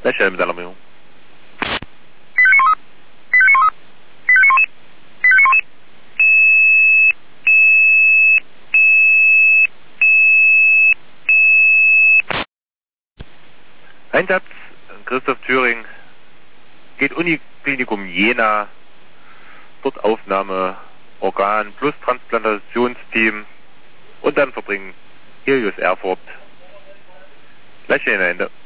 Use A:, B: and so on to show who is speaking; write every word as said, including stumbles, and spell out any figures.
A: Lächeln mit Alarmierung. Einsatz, Christoph Thüring, geht Uniklinikum Jena, dort Aufnahme, Organ plus Transplantationsteam und dann verbringen Helios Erfurt. Lächeln Ende.